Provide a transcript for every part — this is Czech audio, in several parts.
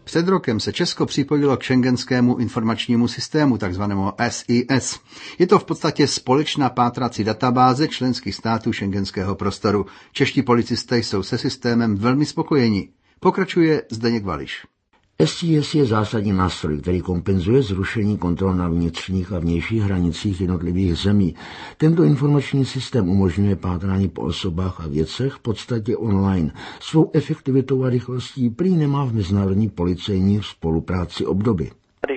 Před rokem se Česko připojilo k schengenskému informačnímu systému, takzvanému SIS. Je to v podstatě společná pátrací databáze členských států schengenského prostoru. Čeští policisté jsou se systémem velmi spokojeni. Pokračuje Zdeněk Vališ. SIS je zásadní nástroj, který kompenzuje zrušení kontrol na vnitřních a vnějších hranicích jednotlivých zemí. Tento informační systém umožňuje pátrání po osobách a věcech v podstatě online. Svou efektivitou a rychlostí prý nemá v mezinárodní policejní spolupráci obdoby.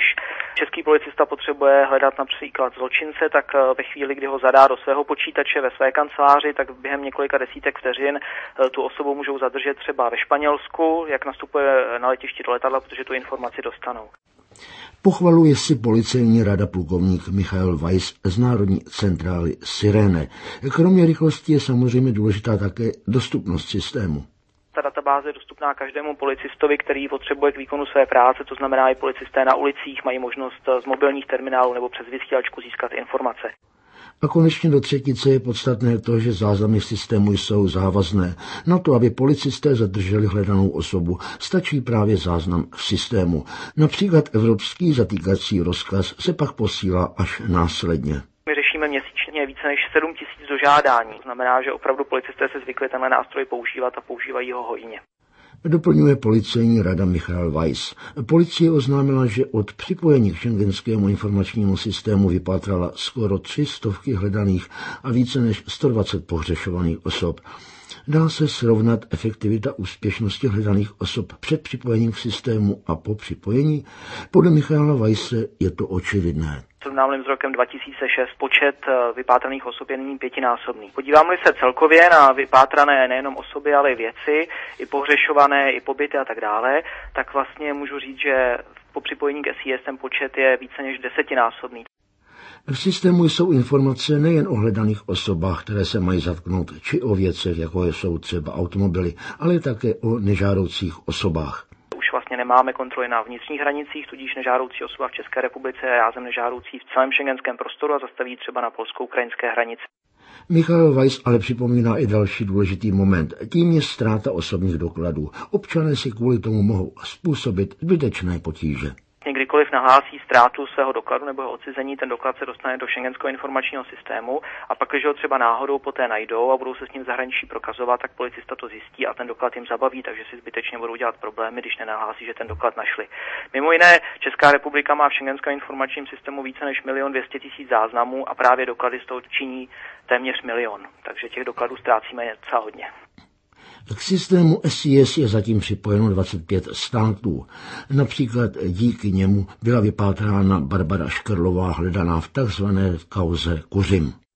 Český policista potřebuje hledat například zločince, tak ve chvíli, kdy ho zadá do svého počítače ve své kanceláři, tak během několika desítek vteřin tu osobu můžou zadržet třeba ve Španělsku, jak nastupuje na letišti do letadla, protože tu informaci dostanou. Pochvaluje si policejní rada plukovník Michael Weiss z Národní centrály Sirene. Kromě rychlosti je samozřejmě důležitá také dostupnost systému. Ta databáze je dostupná každému policistovi, který potřebuje k výkonu své práce, to znamená i policisté na ulicích mají možnost z mobilních terminálů nebo přes vysílačku získat informace. A konečně do třetice je podstatné to, že záznamy systému jsou závazné. Na to, aby policisté zadrželi hledanou osobu, stačí právě záznam v systému. Například evropský zatýkací rozkaz se pak posílá až následně. My řešíme měsíčně více než 7 000 dožádání. To znamená, že opravdu policisté se zvykli tenhle nástroj používat a používají ho hojně. Doplňuje policejní rada Michael Weiss. Policie oznámila, že od připojení k schengenskému informačnímu systému vypátrala skoro 300 hledaných a více než 120 pohřešovaných osob. Dá se srovnat efektivita úspěšnosti hledaných osob před připojením k systému a po připojení? Podle Michaela Weisse je to očividné. Srovnáme s rokem 2006 počet vypátraných osob je nyní 5násobný. Podíváme-li se celkově na vypátrané nejenom osoby, ale i věci, i pohřešované, i pobyty a tak dále, tak vlastně můžu říct, že po připojení k SIS ten počet je více než 10násobný. V systému jsou informace nejen o hledaných osobách, které se mají zatknout, či o věcech, jako jsou třeba automobily, ale také o nežádoucích osobách. Už vlastně nemáme kontroly na vnitřních hranicích, tudíž nežádoucí osoba v České republice je rázem nežádoucí v celém schengenském prostoru a zastaví třeba na polsko-ukrajinské hranici. Michael Weiss ale připomíná i další důležitý moment. Tím je ztráta osobních dokladů. Občané si kvůli tomu mohou způsobit zbytečné potíže. Kdykoliv nahlásí ztrátu svého dokladu nebo jeho odcizení, ten doklad se dostane do schengenského informačního systému a pak, když ho třeba náhodou poté najdou a budou se s ním v zahraničí prokazovat, tak policista to zjistí a ten doklad jim zabaví, takže si zbytečně budou dělat problémy, když nenahlásí, že ten doklad našli. Mimo jiné, Česká republika má v schengenském informačním systému více než 1 200 000 záznamů a právě doklady z toho činí téměř 1 000 000, takže těch dokladů ztrácíme docela hodně. K systému SIS je zatím připojeno 25 států. Například díky němu byla vypátrána Barbara Škrlová hledaná v tzv. kauze Kuřim.